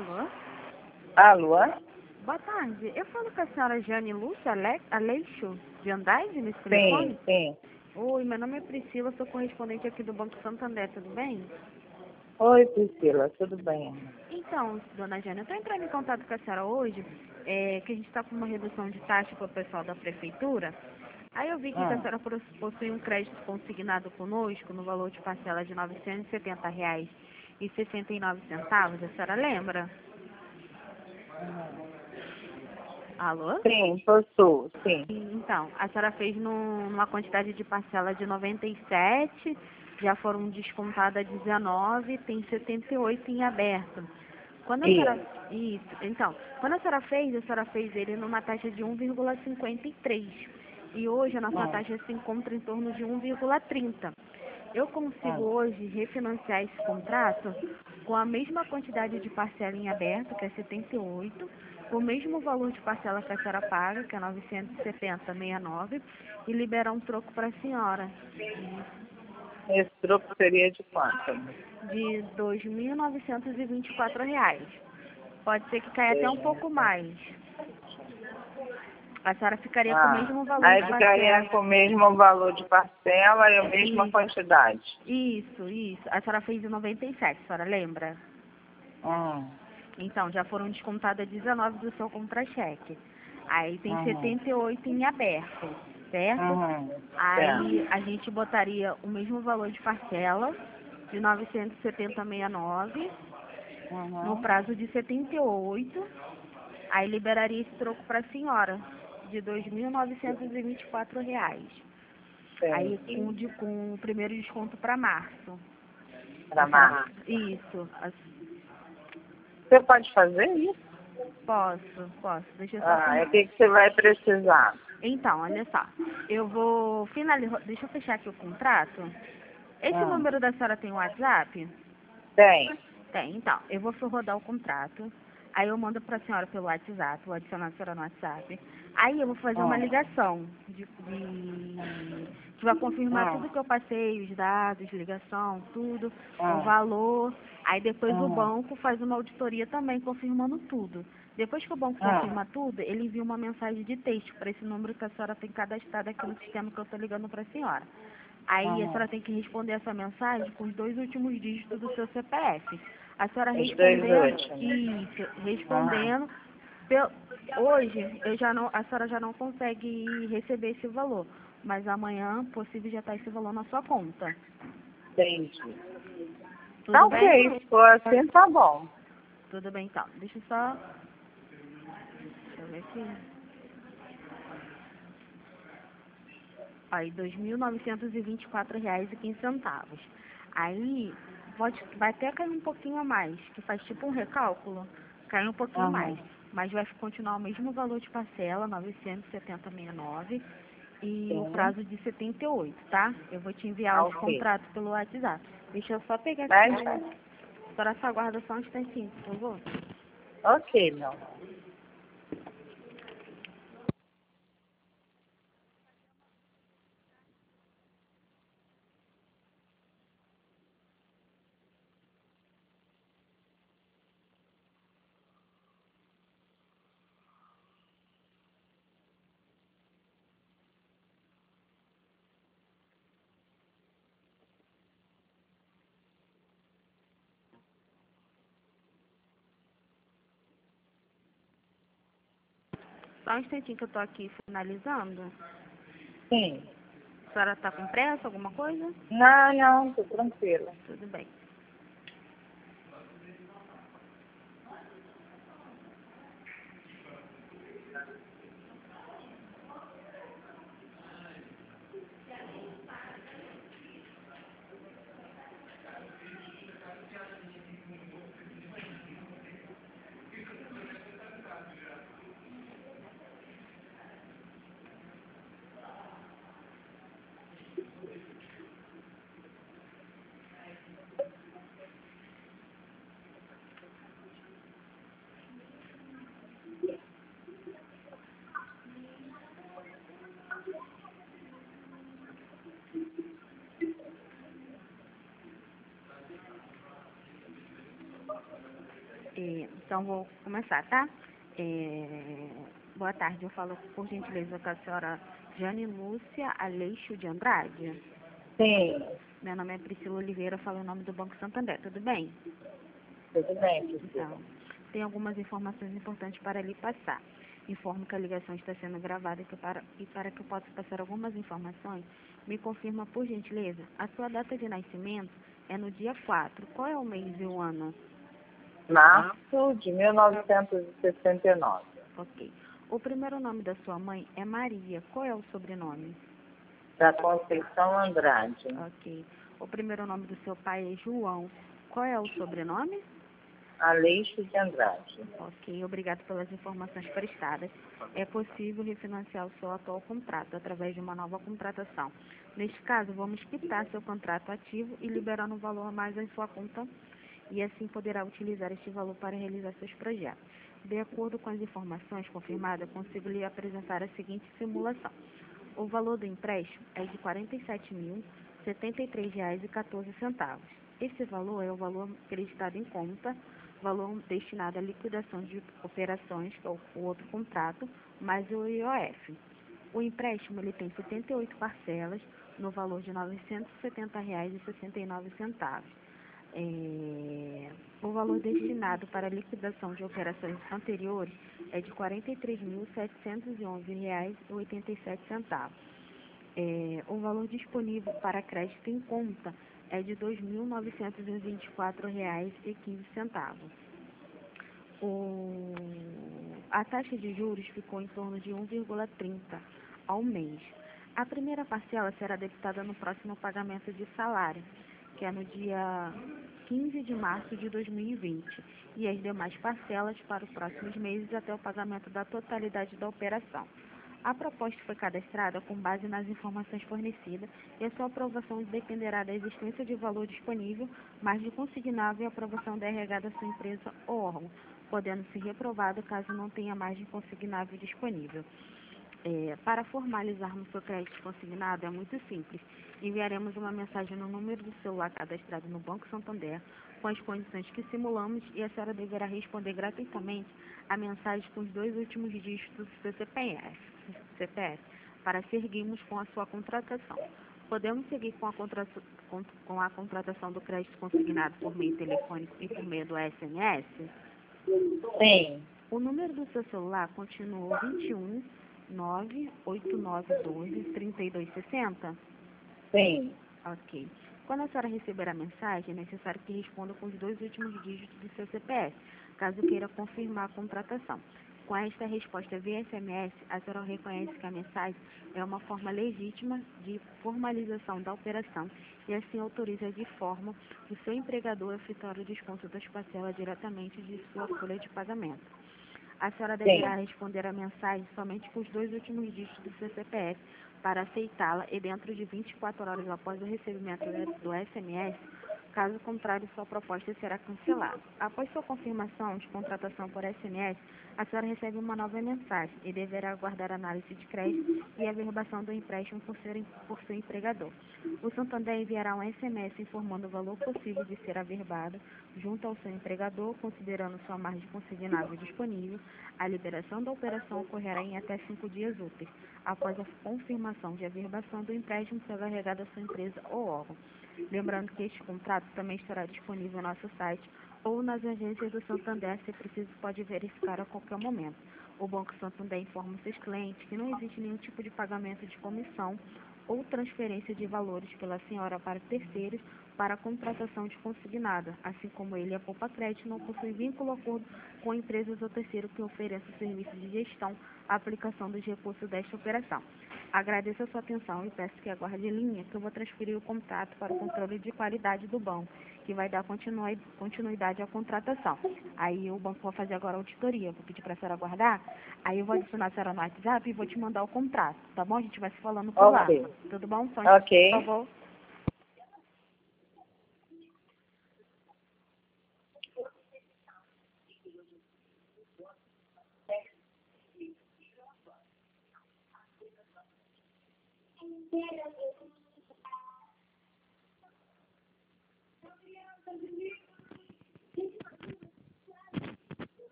Alô? Alô? Boa tarde. Eu falo com a senhora Jane Lúcia Aleixo, de Andrade, nesse Sim, telefone? sim. Oi, meu nome é Priscila, sou correspondente aqui do Banco Santander, tudo bem? Oi, Priscila, tudo bem? Então, dona Jane, eu estou entrando em contato com a senhora hoje, que a gente está com uma redução de taxa para o pessoal da prefeitura. Aí eu vi que a senhora possui um crédito consignado conosco no valor de parcela de R$ 970,69. A senhora lembra? Alô? Sim, possuo, sim. Então, a senhora fez numa quantidade de parcela de 97, já foram descontadas 19, tem 78 em aberto. Quando a senhora, isso, então, quando a senhora fez ele numa taxa de 1,53. E hoje a nossa taxa se encontra em torno de 1,30. Eu consigo hoje refinanciar esse contrato com a mesma quantidade de parcela em aberto, que é 78, o mesmo valor de parcela que a senhora paga, que é 970,69, e liberar um troco para a senhora Esse troco seria de quanto? de R$ 2.924. Pode ser que caia até um pouco mais. A senhora ficaria com o mesmo valor Aí de ficaria parcela. com o mesmo valor de parcela e a mesma Isso. quantidade. Isso. A senhora fez em 97, a senhora lembra? Então, já foram descontadas 19 do seu contra-cheque. Aí tem 78 em aberto, certo? Aí a gente botaria o mesmo valor de parcela, de 970,69, no prazo de 78. Aí liberaria esse troco para a senhora, de R$ 2.924. Aí com o primeiro desconto para março. Para março. Isso. Você pode fazer isso? Posso. Deixa eu só O que você vai precisar? Então, olha só. Eu vou finalizar. Deixa eu fechar aqui o contrato. Esse número da senhora tem WhatsApp? Tem. Tem, então. Eu vou rodar o contrato. Aí eu mando para a senhora pelo WhatsApp, vou adicionar a senhora no WhatsApp. Aí eu vou fazer uma ligação que vai confirmar tudo que eu passei, os dados, ligação, tudo, o valor. Aí depois o banco faz uma auditoria também, confirmando tudo. Depois que o banco confirma tudo, ele envia uma mensagem de texto para esse número que a senhora tem cadastrado aqui no sistema que eu estou ligando para a senhora. Aí a senhora tem que responder essa mensagem com os 2 últimos dígitos do seu CPF. A senhora respondendo, hoje a senhora já não consegue receber esse valor, mas amanhã possível já está esse valor na sua conta. Entendi. Tudo bem? Se for assim, tá bom. Tudo bem, então. Deixa eu ver aqui. Aí, R$ 2.924,15. Aí, vai até cair um pouquinho a mais, que faz tipo um recálculo, cai um pouquinho mais. Mas vai continuar o mesmo valor de parcela, 970,69, e o prazo de 78, tá? Eu vou te enviar os contratos pelo WhatsApp. Deixa eu só pegar aqui. A senhora só aguarda só um instantinho, por favor. Ok, meu amor. Só um instantinho que eu tô aqui finalizando. Sim. A senhora tá com pressa, alguma coisa? Não, tô tranquila. Tudo bem. Então, vou começar, tá? Boa tarde, eu falo, por gentileza, com a senhora Jane Lúcia Aleixo de Andrade. Sim, Meu nome é Priscila Oliveira, falo em nome do Banco Santander, tudo bem? tudo bem, Priscila. Então, tem algumas informações importantes para lhe passar. Informo que a ligação está sendo gravada e para que eu possa passar algumas informações, me confirma, por gentileza, a sua data de nascimento é no dia 4. Qual é o mês e o ano? Março de 1969. Ok. O primeiro nome da sua mãe é Maria. Qual é o sobrenome? Da Conceição Andrade. Ok. O primeiro nome do seu pai é João. Qual é o sobrenome? Aleixo de Andrade. Ok. Obrigado pelas informações prestadas. É possível refinanciar o seu atual contrato através de uma nova contratação. Neste caso, vamos quitar seu contrato ativo e liberando o valor a mais em sua conta e assim poderá utilizar este valor para realizar seus projetos. De acordo com as informações confirmadas, consigo lhe apresentar a seguinte simulação. O valor do empréstimo é de R$ 47.073,14. Esse valor é o valor acreditado em conta, valor destinado à liquidação de operações, que é o outro contrato, mais o IOF. O empréstimo ele tem 78 parcelas, no valor de R$ 970,69. O valor destinado para a liquidação de operações anteriores é de R$ 43.711,87. O valor disponível para crédito em conta é de R$ 2.924,15. A taxa de juros ficou em torno de 1,30 ao mês. A primeira parcela será debitada no próximo pagamento de salário, que é no dia 15 de março de 2020, e as demais parcelas para os próximos meses até o pagamento da totalidade da operação. A proposta foi cadastrada com base nas informações fornecidas e a sua aprovação dependerá da existência de valor disponível, margem consignável e aprovação da RH da sua empresa ou órgão, podendo ser reprovado caso não tenha margem consignável disponível. Para formalizarmos seu crédito consignado é muito simples. Enviaremos uma mensagem no número do celular cadastrado no Banco Santander com as condições que simulamos e a senhora deverá responder gratuitamente a mensagem com os 2 últimos dígitos do seu CPF, para seguirmos com a sua contratação. Podemos seguir com a contratação do crédito consignado por meio telefônico e por meio do SMS? Sim, O número do seu celular continua 21 98912 3260? sim. Ok. Quando a senhora receber a mensagem, é necessário que responda com os 2 últimos dígitos do seu CPF, caso queira confirmar a contratação. Com esta resposta via SMS, a senhora reconhece que a mensagem é uma forma legítima de formalização da operação e assim autoriza de forma o seu empregador a efetuar o desconto das parcelas diretamente de sua folha de pagamento. A senhora deverá responder a mensagem somente com os 2 últimos dígitos do seu CPF para aceitá-la e dentro de 24 horas após o recebimento do SMS, caso contrário, sua proposta será cancelada. Após sua confirmação de contratação por SMS, a senhora recebe uma nova mensagem e deverá aguardar a análise de crédito e a averbação do empréstimo por seu empregador. O Santander enviará um SMS informando o valor possível de ser averbado junto ao seu empregador, considerando sua margem consignável disponível. A liberação da operação ocorrerá em até 5 dias úteis, após a confirmação de averbação do empréstimo pela regada à sua empresa ou órgão. Lembrando que este contrato também estará disponível no nosso site ou nas agências do Santander, se preciso pode verificar a qualquer momento. O Banco Santander informa seus clientes que não existe nenhum tipo de pagamento de comissão ou transferência de valores pela senhora para terceiros para a contratação de consignada, assim como ele e a Poupa Crédito não possuem vínculo ou acordo com empresas ou terceiro que ofereçam serviços de gestão à aplicação dos recursos desta operação. Agradeço a sua atenção e peço que aguarde em linha que eu vou transferir o contrato para o controle de qualidade do banco, que vai dar continuidade à contratação. Aí o banco vai fazer agora a auditoria, vou pedir para a senhora aguardar, aí eu vou adicionar a senhora no WhatsApp e vou te mandar o contrato, tá bom? A gente vai se falando por lá. Tudo bom? Só Ok. por favor.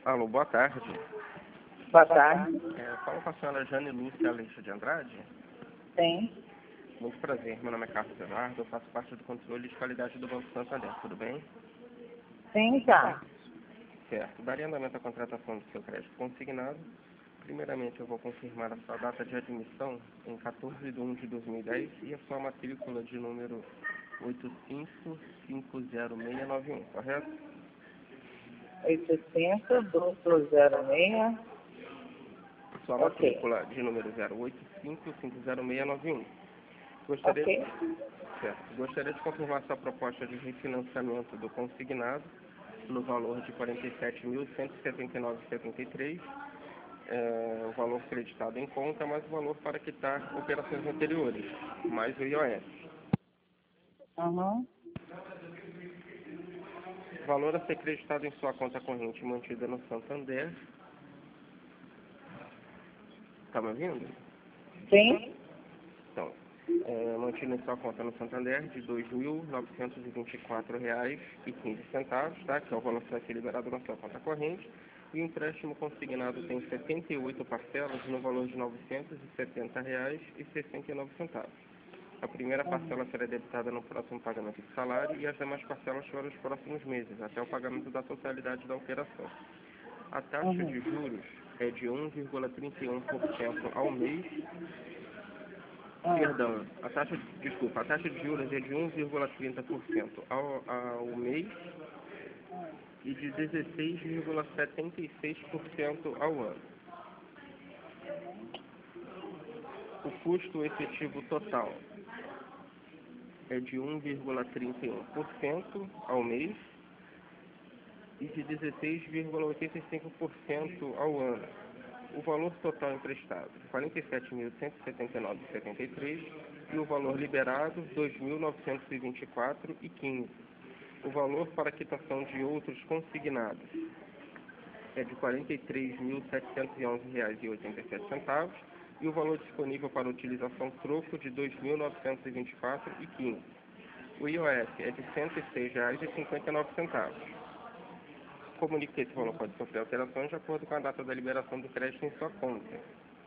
Alô, boa tarde. Boa tarde. Fala com a senhora Jane Lúcia Aleixo de Andrade. Sim. Muito prazer, meu nome é Carlos Eduardo, eu faço parte do controle de qualidade do Banco Santander, tudo bem? Sim, tá. Certo. Daria andamento à contratação do seu crédito consignado. Primeiramente, eu vou confirmar a sua data de admissão em 14 de 1 de 2010 e a sua matrícula de número 855061, correto? 800-06. Sua Ok. matrícula de número 0855061. Gostaria Ok. Gostaria de confirmar sua proposta de refinanciamento do consignado no valor de R$ 47.179,73, o valor creditado em conta, mais o valor para quitar operações anteriores, mais o IOS. Uhum. Valor a ser creditado em sua conta corrente mantida no Santander. Está me ouvindo? Sim. Então, mantido em sua conta no Santander de R$ 2.924,15, tá? Que é o valor que vai ser liberado na sua conta corrente. E o empréstimo consignado tem 78 parcelas no valor de R$ 970,69. A primeira parcela será debitada no próximo pagamento do salário e as demais parcelas para os próximos meses, até o pagamento da totalidade da operação. A taxa de juros é de 1,31% ao mês. Perdão, a taxa de juros é de 1,30% ao mês e de 16,76% ao ano. O custo efetivo total é de 1,31% ao mês e de 16,85% ao ano. O valor total emprestado, R$ 47.179,73 e o valor liberado, R$ 2.924,15. O valor para quitação de outros consignados é de R$ 43.711,87 e o valor disponível para utilização troco de R$ 2.924,15. O IOS é de R$ 106,59. Comunique que esse valor pode sofrer alterações de acordo com a data da liberação do crédito em sua conta.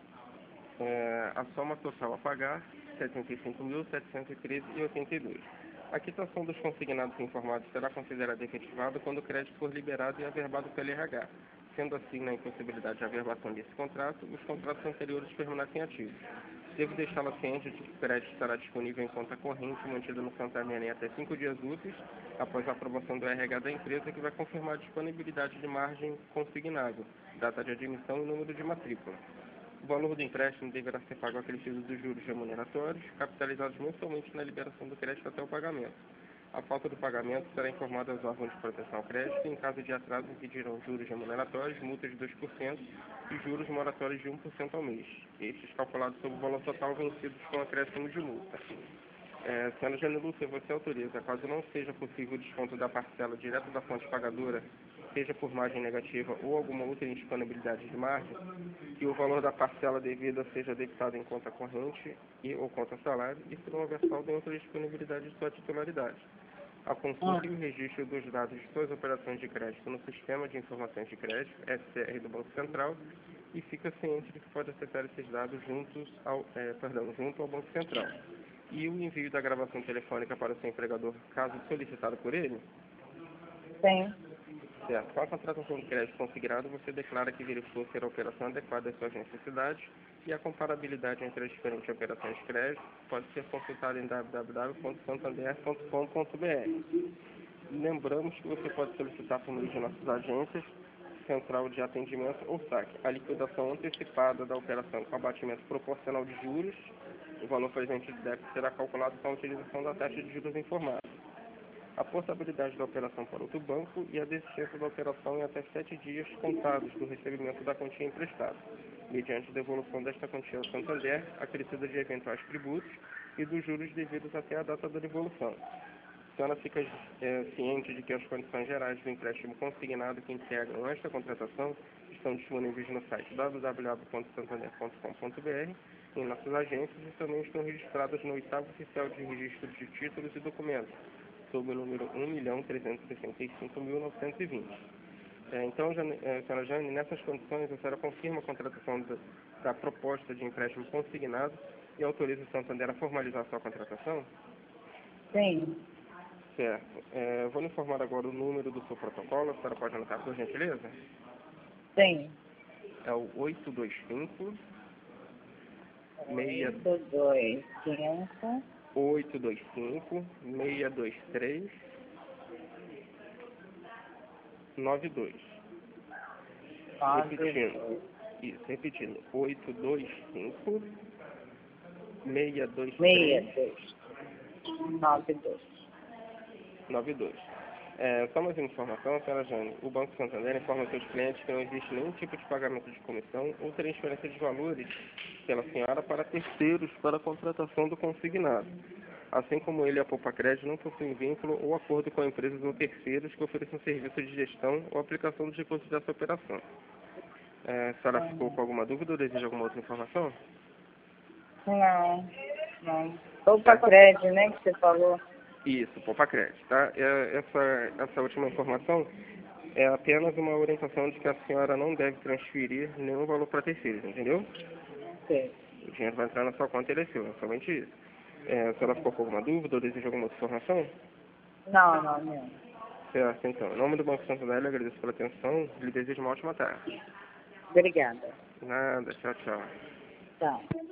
A soma total a pagar, R$ 75.713,82. A quitação dos consignados informados será considerada efetivada quando o crédito for liberado e averbado pelo RH. Sendo assim, na impossibilidade de averbação desse contrato, os contratos anteriores permanecem ativos. Devo deixá-la ciente de que o crédito estará disponível em conta corrente mantida no Santander em até 5 dias úteis, após a aprovação do RH da empresa, que vai confirmar a disponibilidade de margem consignado, data de admissão e número de matrícula. O valor do empréstimo deverá ser pago acrescido dos juros remuneratórios, capitalizados mensalmente na liberação do crédito até o pagamento. A falta do pagamento será informada aos órgãos de proteção ao crédito e, em caso de atraso, incidirão juros remuneratórios, multas de 2% e juros moratórios de 1% ao mês. Estes calculados sobre o valor total vencidos com acréscimo de multa. Senhora Jane Lúcia, você autoriza, caso não seja possível o desconto da parcela direto da fonte pagadora, seja por margem negativa ou alguma outra indisponibilidade de margem, que o valor da parcela devida seja debitado em conta corrente ou conta salário e se não houver saldo em outra disponibilidade de sua titularidade. A consulta e o registro dos dados de suas operações de crédito no Sistema de Informações de Crédito, SCR do Banco Central, e fica ciente de que pode acessar esses dados junto ao Banco Central. E o envio da gravação telefônica para o seu empregador, caso solicitado por ele? Sim. Certo. Com a contratação de crédito consignado, você declara que verificou ser a operação adequada às suas necessidades e a comparabilidade entre as diferentes operações de crédito pode ser consultada em www.santander.com.br. Lembramos que você pode solicitar por meio de nossas agências, central de atendimento ou saque, a liquidação antecipada da operação com abatimento proporcional de juros. O valor presente de débito será calculado com a utilização da taxa de juros informada. A portabilidade da operação para outro banco e a desistência da operação em até 7 dias contados do recebimento da quantia emprestada, mediante devolução desta quantia ao Santander, acrescida de eventuais tributos e dos juros devidos até a data da devolução. A senhora fica ciente de que as condições gerais do empréstimo consignado que integram esta contratação estão disponíveis no site www.santander.com.br, em nossas agências e também estão registradas no 8º Oficial de Registro de Títulos e Documentos, sob o número 1.365.920. Então, senhora Jane, nessas condições, a senhora confirma a contratação da proposta de empréstimo consignado e autoriza o Santander a formalizar a sua contratação? Sim. Certo. Vou lhe informar agora o número do seu protocolo. A senhora pode anotar, por gentileza? Sim. É o 825 825 623 92. Repetindo. 825 623 92. Só mais uma informação, senhora Jane. O Banco Santander informa aos seus clientes que não existe nenhum tipo de pagamento de comissão ou transferência de valores pela senhora para terceiros para a contratação do consignado. Assim como ele e a Poupa Crédito não possuem vínculo ou acordo com empresas ou terceiros que ofereçam serviço de gestão ou aplicação dos recursos dessa operação. A senhora ficou com alguma dúvida ou deseja alguma outra informação? Não. Poupa Crédito, né, que você falou? Isso, Poupa Crédito, tá? Essa última informação é apenas uma orientação de que a senhora não deve transferir nenhum valor para terceiros, entendeu? Sim. O dinheiro vai entrar na sua conta e ele é seu, é somente isso. A senhora ficou com alguma dúvida ou deseja alguma outra informação? Não. Certo, então. Em nome do Banco Santander, eu agradeço pela atenção e lhe desejo uma ótima tarde. Obrigada. Nada, tchau, tchau. Tchau.